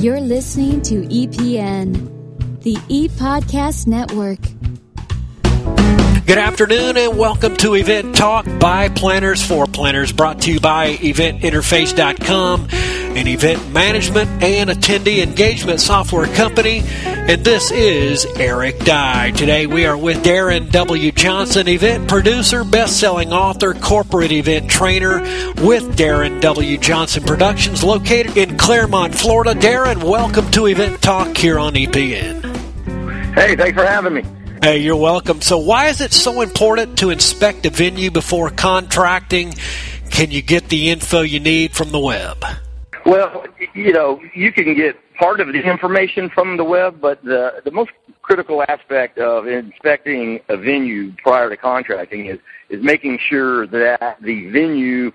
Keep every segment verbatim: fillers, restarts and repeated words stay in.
You're listening to E P N, the E-Podcast Network. Good afternoon and welcome to Event Talk by Planners for Planners, brought to you by event interface dot com, an event management and attendee engagement software company. And this is Eric Dye. Today we are with Darren W. Johnson, event producer, best-selling author, corporate event trainer with Darren W. Johnson Productions, located in Clermont, Florida. Darren, welcome to Event Talk here on E P N. Hey, thanks for having me. Hey, you're welcome. So why is it so important to inspect a venue before contracting? Can you get the info you need from the web? Well, you know, you can get part of the information from the web, but the, the most critical aspect of inspecting a venue prior to contracting is, is making sure that the venue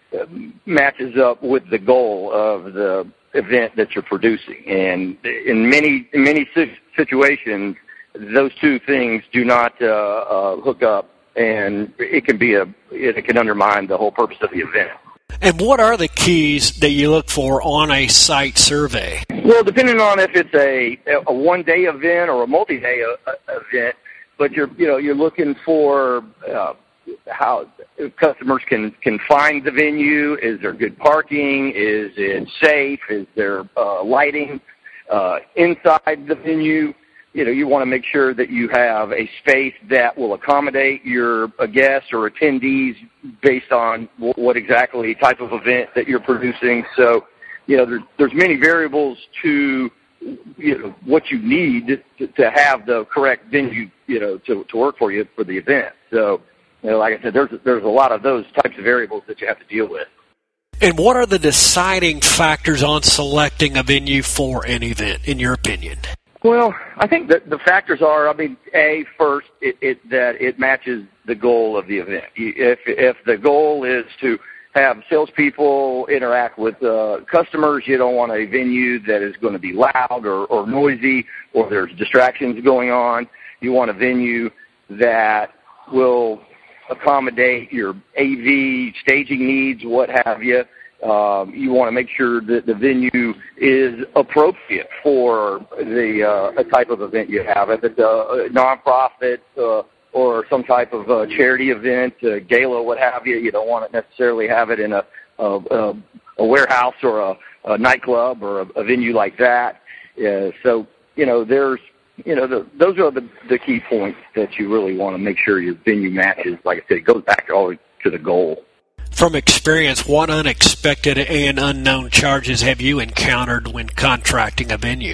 matches up with the goal of the event that you're producing. And in many, in many situations, those two things do not uh, uh, hook up, and it can be a it can undermine the whole purpose of the event. And what are the keys that you look for on a site survey? Well, depending on if it's a a one day event or a multi day uh, event, but you're you know you're looking for uh, how customers can can find the venue. Is there good parking? Is it safe? Is there uh, lighting uh, inside the venue? You know, you want to make sure that you have a space that will accommodate your uh, guests or attendees based on w- what exactly type of event that you're producing. So, you know, there's, there's many variables to, you know, what you need to, to have the correct venue, you know, to, to work for you for the event. So, you know, like I said, there's, there's a lot of those types of variables that you have to deal with. And what are the deciding factors on selecting a venue for an event, in your opinion? Well, I think that the factors are, I mean, A, first, it, it, that it matches the goal of the event. If if the goal is to have salespeople interact with uh, customers, you don't want a venue that is going to be loud or, or noisy or there's distractions going on. You want a venue that will accommodate your A V, staging needs, what have you. Um, you want to make sure that the venue is appropriate for the uh, type of event you have. If it's a nonprofit uh, or some type of uh, charity event, uh, gala, what have you, you don't want to necessarily have it in a a, a warehouse or a, a nightclub or a, a venue like that. Uh, so, you know, there's, you know, the, those are the, the key points that you really want to make sure your venue matches. Like I said, it goes back all the way to the goal. From experience, what unexpected and unknown charges have you encountered when contracting a venue?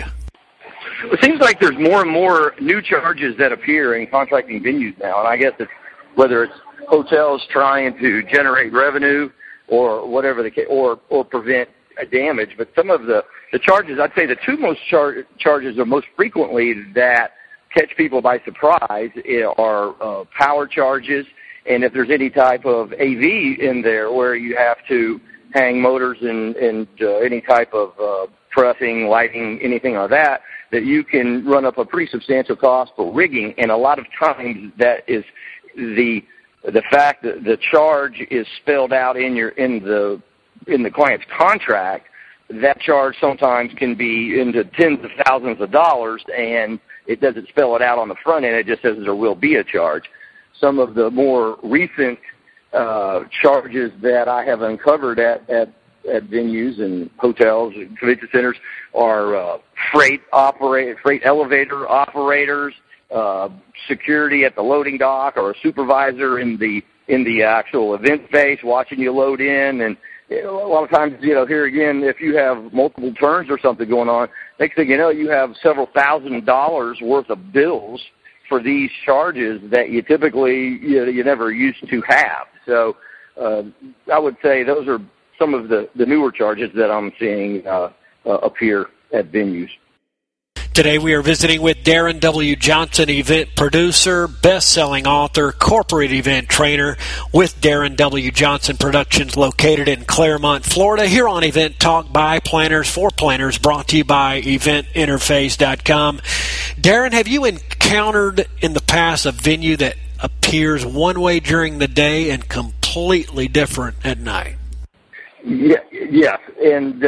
It seems like there's more and more new charges that appear in contracting venues now, and I guess it's whether it's hotels trying to generate revenue or whatever the case, or or prevent a damage. But some of the, the charges, I'd say the two most char- charges are most frequently that catch people by surprise are uh, power charges. And if there's any type of A V in there where you have to hang motors and, and uh, any type of uh, pressing, lighting, anything like that, that you can run up a pretty substantial cost for rigging. And a lot of times that is the the fact that the charge is spelled out in your in the in the client's contract. That charge sometimes can be into tens of thousands of dollars, and it doesn't spell it out on the front end. It just says there will be a charge. Some of the more recent uh, charges that I have uncovered at, at, at venues and hotels and convention centers are uh, freight operate, freight elevator operators, uh, security at the loading dock, or a supervisor in the in the actual event space watching you load in. And you know, a lot of times, you know, here again, if you have multiple turns or something going on, next thing you know, you have several thousand dollars worth of bills for these charges that you typically you, know, you never used to have. So uh, I would say those are some of the, the newer charges that I'm seeing uh, uh, appear at venues. Today we are visiting with Darren W. Johnson, event producer, best-selling author, corporate event trainer with Darren W. Johnson Productions, located in Clermont, Florida, here on Event Talk by Planners for Planners, brought to you by event interface dot com. Darren, have you encountered in the past a venue that appears one way during the day and completely different at night? Yeah, yes, and uh,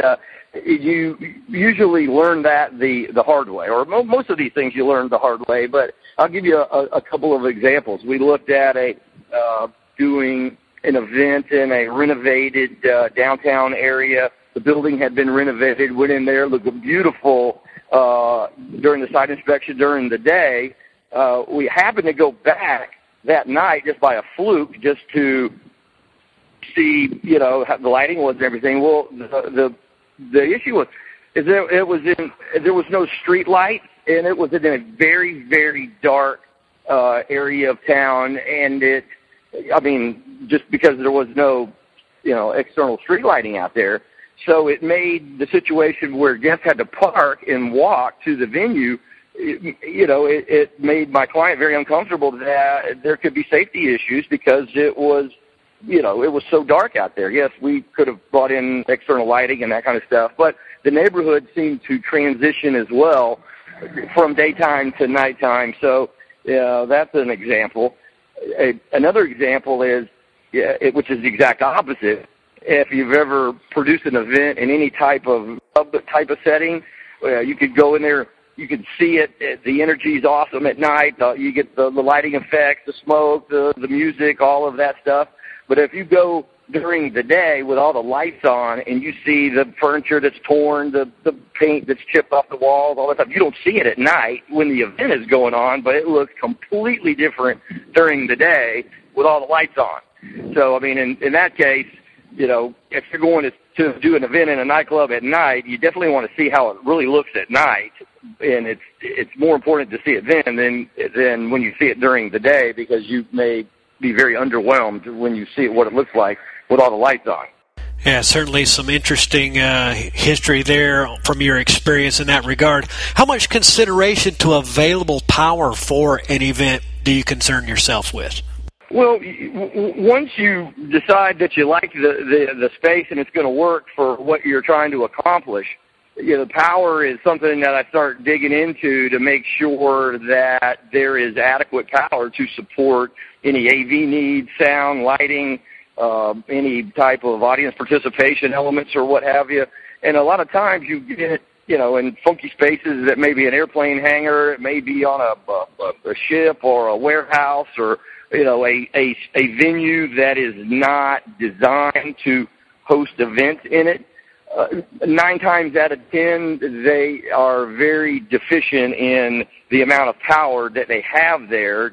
you usually learn that the, the hard way, or mo- most of these things you learn the hard way, but I'll give you a, a couple of examples. We looked at a uh, doing an event in a renovated uh, downtown area. The building had been renovated, went in there, looked beautiful uh, during the site inspection during the day. Uh, we happened to go back that night just by a fluke just to see, you know, how the lighting was and everything. Well, the, the The issue was, is there, it was in, there was no street light, and it was in a very, very dark uh, area of town, and it, I mean, just because there was no, you know, external street lighting out there, so it made the situation where guests had to park and walk to the venue, it, you know, it, it made my client very uncomfortable that there could be safety issues because it was, you know, it was so dark out there. Yes, we could have brought in external lighting and that kind of stuff, but the neighborhood seemed to transition as well from daytime to nighttime. So uh, that's an example. A, another example is, yeah, it, which is the exact opposite. If you've ever produced an event in any type of type of setting, uh, you could go in there, you could see it. The energy's awesome at night. Uh, you get the, the lighting effects, the smoke, the, the music, all of that stuff. But if you go during the day with all the lights on and you see the furniture that's torn, the, the paint that's chipped off the walls, all that stuff, you don't see it at night when the event is going on, but it looks completely different during the day with all the lights on. So, I mean, in, in that case, you know, if you're going to, to do an event in a nightclub at night, you definitely want to see how it really looks at night. And it's it's more important to see it then than, than when you see it during the day, because you may be very underwhelmed when you see what it looks like with all the lights on. Yeah, certainly some interesting uh, history there from your experience in that regard. How much consideration to available power for an event do you concern yourself with? Well, once you decide that you like the, the, the space and it's going to work for what you're trying to accomplish, you know, power is something that I start digging into to make sure that there is adequate power to support any A V needs, sound, lighting, uh, any type of audience participation elements or what have you. And a lot of times you get, you know, in funky spaces that may be an airplane hangar, it may be on a, a, a ship or a warehouse, or, you know, a, a, a venue that is not designed to host events in it. Uh, nine times out of ten, they are very deficient in the amount of power that they have there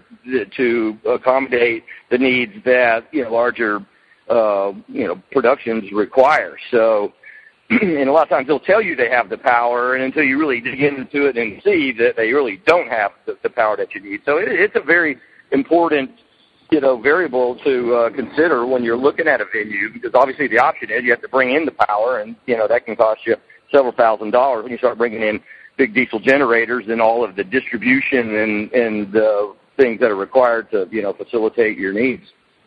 to accommodate the needs that, you know, larger, uh, you know, productions require. So, and a lot of times they'll tell you they have the power, and until you really dig into it and see that they really don't have the, the power that you need. So it, it's a very important, you know, variable to uh, consider when you're looking at a venue, because obviously the option is you have to bring in the power, and, you know, that can cost you several thousand dollars when you start bringing in big diesel generators and all of the distribution and, and uh, things that are required to, you know, facilitate your needs.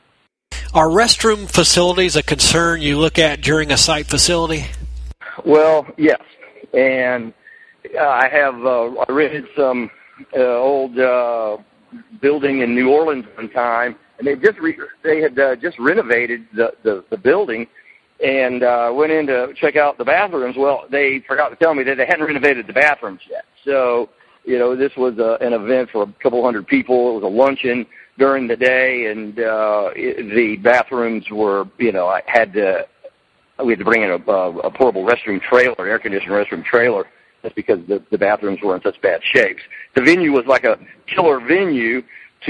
Are restroom facilities a concern you look at during a site facility? Well, yes. And uh, I have uh, I rented some uh, old uh, building in New Orleans one time, and they just re- they had uh, just renovated the, the, the building, and uh, went in to check out the bathrooms. Well, they forgot to tell me that they hadn't renovated the bathrooms yet. So, you know, this was a, an event for a couple hundred people. It was a luncheon during the day, and uh, it, the bathrooms were, you know, I had to, we had to bring in a, a portable restroom trailer, air-conditioned restroom trailer, just because the, the bathrooms were in such bad shapes. The venue was like a killer venue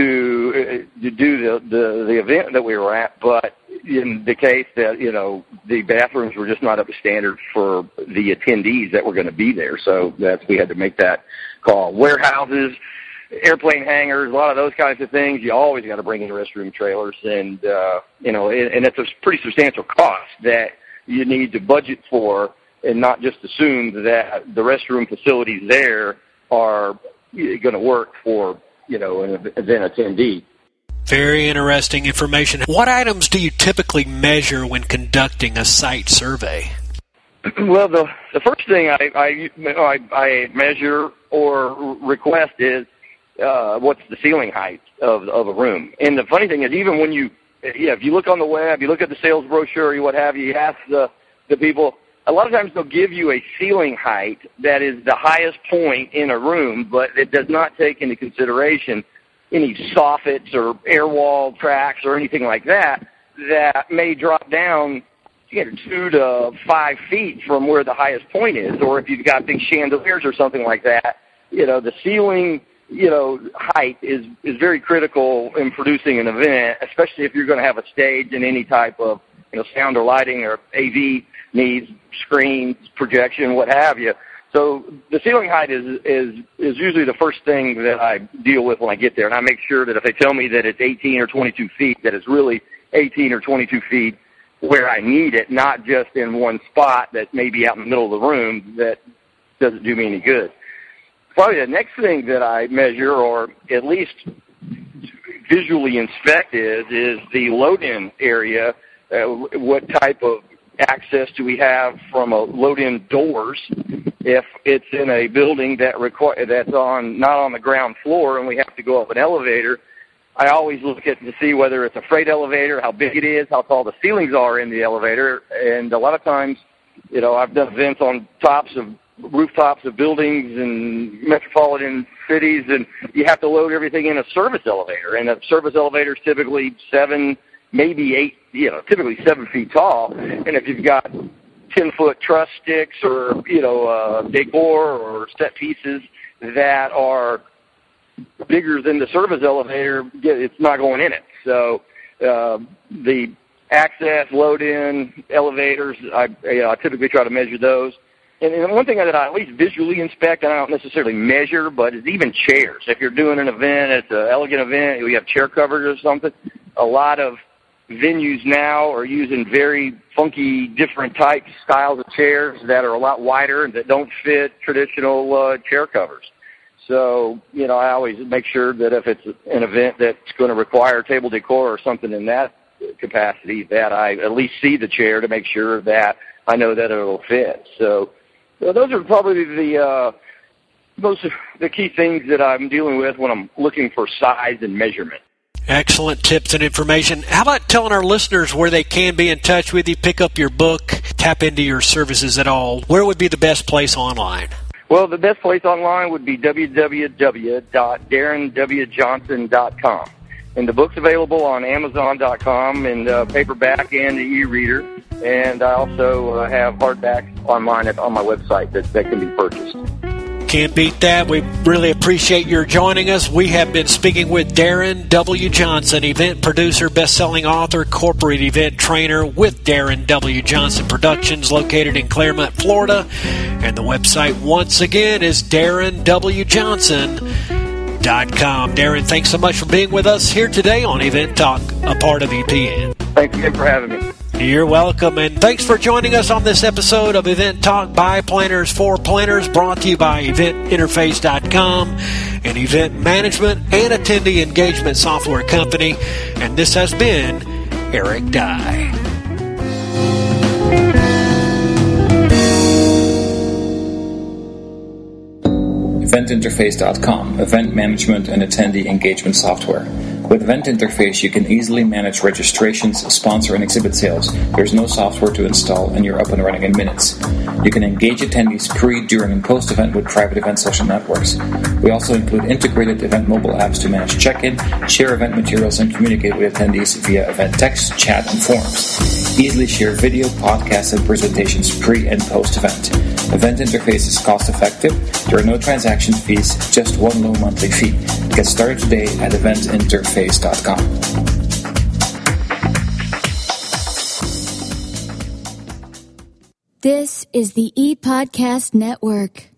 to, uh, to do the, the, the event that we were at, but in the case that, you know, the bathrooms were just not up to standard for the attendees that were going to be there, so that's, we had to make that call. Warehouses, airplane hangars, a lot of those kinds of things, you always got to bring in restroom trailers, and, uh, you know, and, and it's a pretty substantial cost that you need to budget for, and not just assume that the restroom facilities there are going to work for, you know, an event attendee. Very interesting information. What items do you typically measure when conducting a site survey? Well, the the first thing I I, I measure or request is uh, what's the ceiling height of of a room. And the funny thing is, even when you, yeah, if you look on the web, you look at the sales brochure, or what have you, you ask the the people, a lot of times they'll give you a ceiling height that is the highest point in a room, but it does not take into consideration any soffits or air wall tracks or anything like that that may drop down, you know, two to five feet from where the highest point is. Or if you've got big chandeliers or something like that, you know, the ceiling, you know, height is, is very critical in producing an event, especially if you're going to have a stage and any type of, you know, sound or lighting or A V needs, screens, projection, what have you. So the ceiling height is, is, is usually the first thing that I deal with when I get there. And I make sure that if they tell me that it's eighteen or twenty-two feet, that it's really eighteen or twenty-two feet where I need it, not just in one spot that may be out in the middle of the room that doesn't do me any good. Probably the next thing that I measure, or at least visually inspect, is, is the load-in area. Uh, what type of access do we have from a load-in doors? If it's in a building that require that's on not on the ground floor and we have to go up an elevator, I always look at to see whether it's a freight elevator, how big it is, how tall the ceilings are in the elevator. And a lot of times, you know, I've done events on tops of rooftops of buildings in metropolitan cities, and you have to load everything in a service elevator. And a service elevator is typically seven, maybe eight, you know, typically seven feet tall. And if you've got ten-foot truss sticks or, you know, uh, decor or set pieces that are bigger than the service elevator, it's not going in it. So uh, the access, load-in elevators, I, you know, I typically try to measure those. And, and one thing that I at least visually inspect, and I don't necessarily measure, but is even chairs. If you're doing an event, it's an elegant event, we have chair covers or something, a lot of venues now are using very funky, different types, styles of chairs that are a lot wider and that don't fit traditional uh, chair covers. So, you know, I always make sure that if it's an event that's going to require table decor or something in that capacity, that I at least see the chair to make sure that I know that it'll fit. So, so those are probably the uh, most of the key things that I'm dealing with when I'm looking for size and measurement. Excellent tips and information. How about telling our listeners where they can be in touch with you, pick up your book, tap into your services at all? Where would be the best place online? Well, the best place online would be w w w dot darren w johnson dot com. And the book's available on amazon dot com in uh, paperback and the e-reader. And I also uh, have hardbacks online at, on my website that, that can be purchased. Can't beat that. We really appreciate your joining us. We have been speaking with Darren W. Johnson, event producer, best-selling author, corporate event trainer with Darren W. Johnson Productions, located in Claremont, Florida. And the website, once again, is darren w johnson dot com. Darren, thanks so much for being with us here today on Event Talk, a part of E P N. Thanks again for having me. You're welcome, and thanks for joining us on this episode of Event Talk by Planners for Planners, brought to you by event interface dot com, an event management and attendee engagement software company. And this has been Eric Dye. event interface dot com, event management and attendee engagement software. With Event Interface, you can easily manage registrations, sponsor, and exhibit sales. There's no software to install, and you're up and running in minutes. You can engage attendees pre, during, and post-event with private event social networks. We also include integrated event mobile apps to manage check-in, share event materials, and communicate with attendees via event text, chat, and forums. Easily share video, podcasts, and presentations pre- and post-event. Event Interface is cost-effective. There are no transaction fees, just one low monthly fee. Get started today at event interface dot com. This is the ePodcast Network.